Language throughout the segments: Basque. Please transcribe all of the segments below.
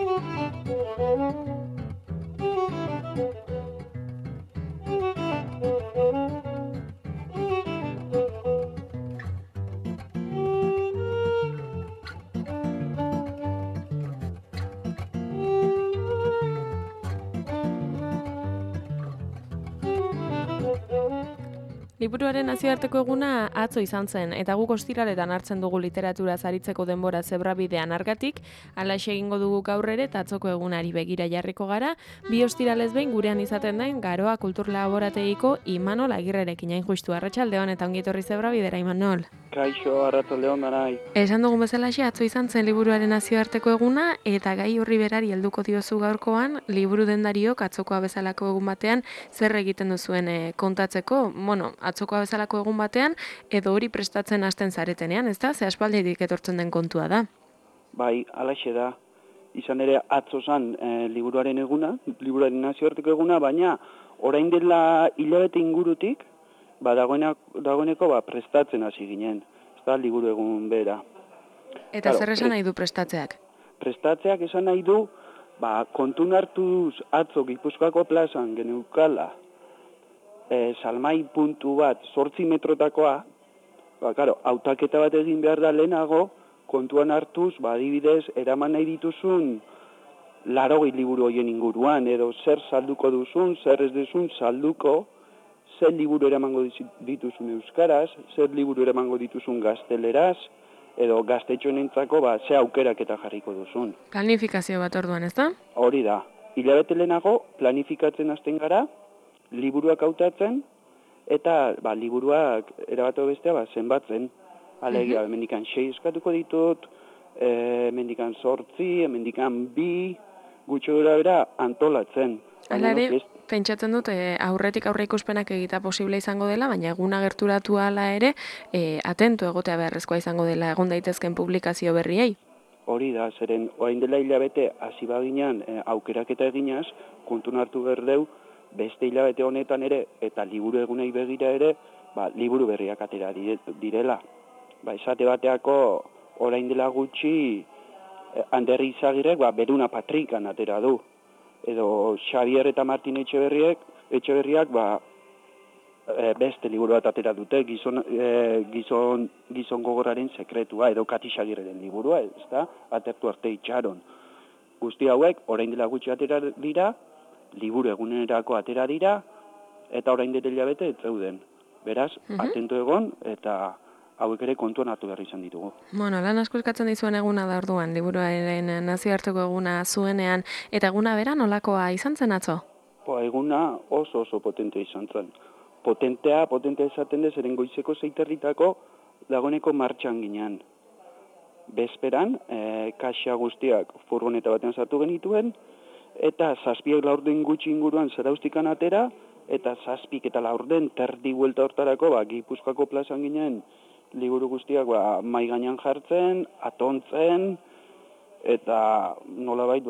Liburuaren nazioarteko eguna atzo izan zen, eta guk ostiraletan hartzen dugu literatura zaritzeko denbora zebrabidean argatik, halaxe egingo dugu gaur ere eta atzoko egunari begira jarriko gara, bi ostiralez behin gurean izaten den Garoa Kultur Laborategiko Imanol Agirrerekin hain justu. Arratsaldeon eta ongi etorri zebrabidera, Imanol. Kaixo, arratsaldeon danai. Esan dugun bezalaxe atzo izan zen liburuaren nazioarteko eguna, eta gai horri berari helduko diozu gaurkoan, liburu dendariok atzokoa bezalako egun batean zer egiten duzuen kontatzeko, atzokoa bezalako egun batean, edo hori prestatzen hasten zaretenean, ezta? Ze aspalditik etortzen den kontua da. Bai, halaxe da. Izan ere atzo zan liburuaren eguna, liburuaren nazioarteko eguna, baina orain dela hilabete ingurutik, dagoeneko prestatzen hasi ginen. Ez da, liburu egun bera. Eta zer esan nahi du prestatzeak? Prestatzeak esan nahi du, kontun hartuz atzo Gipuzkoako plazan geneukala, salmai puntu bat 8 metrotakoa, hautaketa bat egin behar da lehenago, kontuan hartuz, adibidez, eraman nahi dituzun 80 liburu horien inguruan, edo zer salduko duzun, zer ez duzun salduko, zer liburu eramango dituzun euskaraz, zer liburu eramango dituzun gazteleraz, edo gaztetxoenentzako ze aukerak eta jarriko duzun. Planifikazio bat orduan, ez da? Hori da. Hilabete lehenago planifikatzen hasten gara, liburuak hautatzen, eta liburuak erabateko bestea zenbatzen. Alegia, hemendikan 6 eskatuko ditut, hemendikan 8, hemendikan 2, gutxo dura bera antolatzen. Hala ere, pentsatzen dut aurretik aurreikuspenak egita posible izango dela, baina eguna gerturatu hala ere, atentu egotea beharrezkoa izango dela egon daitezken publikazio berriei. Hori da, zeren orain dela hilabete hasi baginan aukeraketa eginaz, kontun hartu berdeu, beste hilabete honetan ere, eta liburu egunei begira ere, liburu berriak atera direla. Esate bateako, orain dela gutxi, Anderri Izagirrek, Beruna Patrikan atera du. Edo Xavier eta Martin Etxeberriak, beste liburu bat atera dute, gizon gogorraren sekretua, edo Kati Xagirreren liburua, ez da, atertu arte itxaron. Guzti hauek, orain dela gutxi atera dira, liburu egunerako atera dira, eta orain dela hilabete ez zeuden. Beraz, atentu egon, eta hauek ere kontuan hartu behar izan ditugu. Lan asko eskatzen dizuen eguna da orduan, liburuaren nazioarteko eguna zuenean, eta eguna bera nolakoa izan zen atzo? Eguna oso potentea izan zen. Potentea esaten dez, eren goizeko 6:30 dagoeneko martxan ginen. Bezperan, kaxa guztiak furgoneta batean sartu genituen, eta 7 laurden gutxi inguruan Zaraustikan atera, eta 7 eta laurden terdi buelta hortarako, Gipuzkoako plazan ginen, liburu guztiak mai gainean jartzen, atontzen, eta nolabait,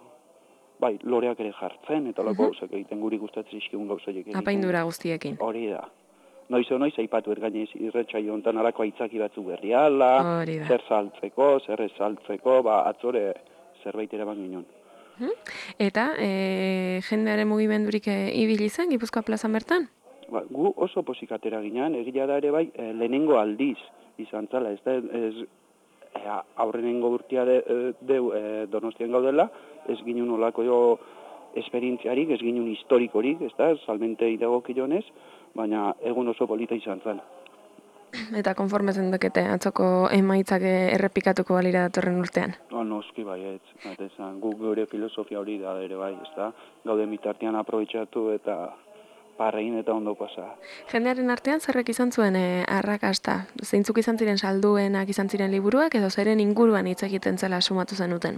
loreak ere jartzen, eta lako gauzak egiten guri gustatzen izkigun gauzak egiten. Apaindura guztiekin. Hori da. Noiz aipatu ergainez irretsaio honetan alako aitzaki batzuk berriala, zer saltzeko, zer ez saltzeko, atzore zerbait eraman ginen. Eta jendearen mugimendurik ibili zen Gipuzkoa plazan bertan? Gu oso pozik atera ginen, egia da ere lehenengo aldiz izan zala, ez da, aurrenengo urtea Donostian gaudela, ez ginen olako esperientziarik, ez ginen historikorik, ez da, salmente idagokionez, baina egun oso polita izan zen. Eta konforme zendukete atzoko emaitzak errepikatuko balira datorren urtean? Noski baietz, guk gure filosofia hori da ere ez da, gauden bitartean aprobetxatu eta parrein eta ondo pasa. Jendearen artean zerrek izan zuen arrakasta? Zeintzuk izan ziren salduenak izan ziren liburuak edo zeren inguruan hitz egiten zela sumatu zenuten?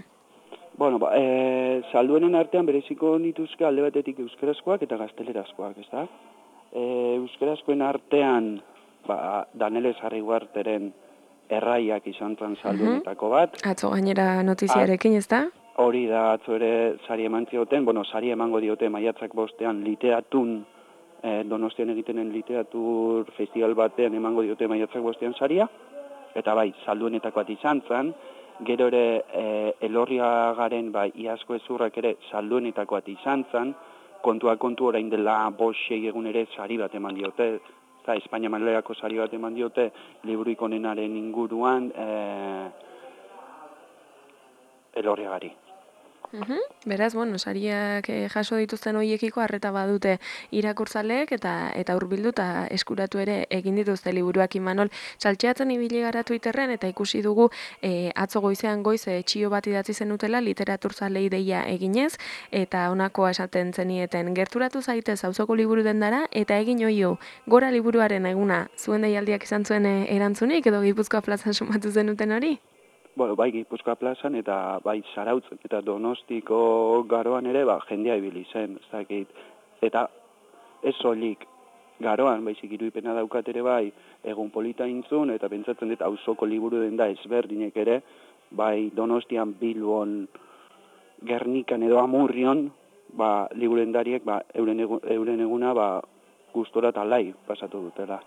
Salduenen artean bereziko nituzke alde batetik euskarazkoak eta gaztelerazkoak, ez da? Euskarazkoen artean Daneles Harriguarteren erraiak izan zen salduenetako bat. Atzo gainera notiziarekin, ez da? Hori da, atzo ere sari eman zioten, sari emango diote maiatzak 5 literatun, Donostian egitenen literatur festival batean emango diote maiatzak 5 saria, eta salduenetako bat izan zen, Gero ere Elorriagaren iazko ezurrak ere salduenetako bat izan zen, kontu orain dela 5-6 egun ere sari bat eman diote, eta Espainia mailarako sari bat eman diote libururik onenaren inguruan Elorriagari. Beraz, sariak jaso dituzten hoiekiko harreta badute irakurtzaleek eta hurbildu eta eskuratu ere egin dituzte liburuak. Imanol, saltxeatzen ibili gara Twitterren eta ikusi dugu atzo goizean txio bat idatzi zenutela literaturzalei deia eginez eta honakoa esaten zenieten gerturatu zaitez auzoko liburu dendara eta egin oio gora liburuaren eguna zuen deialdiak izan zuen erantzunik edo Gipuzkoa plazan sumatu zenuten hori? Bai Gipuzkoa plazan eta bai Zarautzen eta Donostiko Garoan ere jendea ibili zen, ez dakit. Eta ez soilik Garoan, baizik irudipena daukat ere bai egun polita intzun eta pentsatzen dut auzoko liburu denda ezberdinek ere, bai Donostian, Bilbon, Gernikan edo Amurrion, liburendariek euren eguna gustora eta alai pasatu dutela.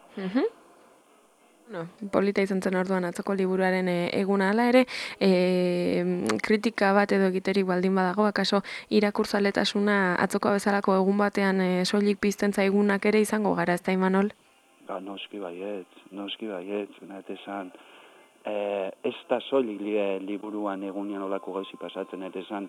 Polita izan zen orduan atzoko liburuaren eguna hala ere, kritika bat edo egiterik baldin badago, akaso irakurzaletasuna atzoko bezalako egun batean soilik pizten zaigunak ere izango gara, ez da Imanol? Noski baietz, nahet esan, ez da soilik liburuan egunean olako gauzi pasatzen, nahet esan,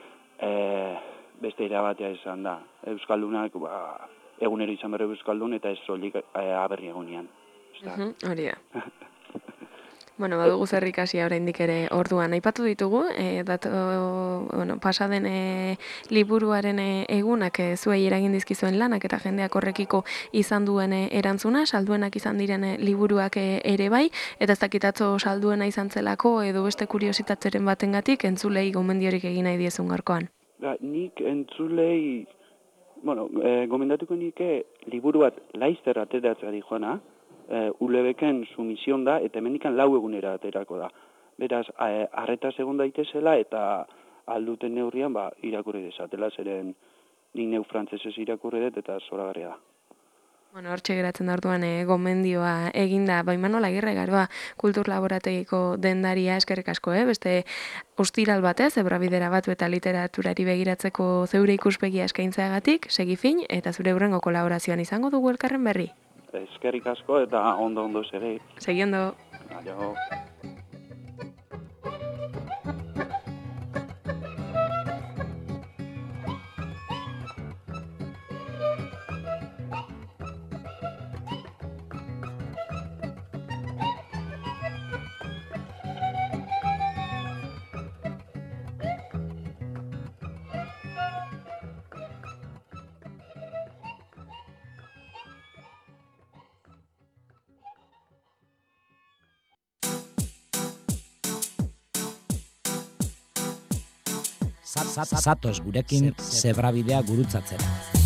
beste irabatea izan da. Euskaldunak, egunero izan berre Euskaldun eta ez soilik aberri egunean. Hori da. Badugu zer ikasia oraindik ere orduan. Aipatu ditugu, pasaden liburuaren egunak zuei eragin dizkizuen lanak eta jendeak horrekiko izan duen erantzuna, salduenak izan diren liburuak ere bai, eta ez dakitatzo salduena izan zelako edo beste kuriositatzeren batengatik entzulei gomendiorik egin nahi diezun gaurkoan. Nik entzulei, gomendatuko nike liburu bat laizter ateratzea di joana, ulebeken sumision da, eta hemendikan 4 egunera aterako da. Beraz, arretaz egon daitezela, eta alduten neurrian, irakurri desatela, zeren nik neu frantzesez irakurri dut, eta zoragarria da. Hortxe geratzen da orduan gomendioa eginda, Imanol Agirre Garoa kulturlaborategiko dendaria eskerrik asko, beste ostiral batez, Zebrabidera batu eta literaturari begiratzeko zeure ikuspegia eskaintzeagatik, segi fin, eta zure hurrengo kolaborazioan izango dugu elkarren berri. Eskerrik asko eta ondo segi. Segi ondo. Aio. Zatoz gurekin Zebrabidea gurutzatzera.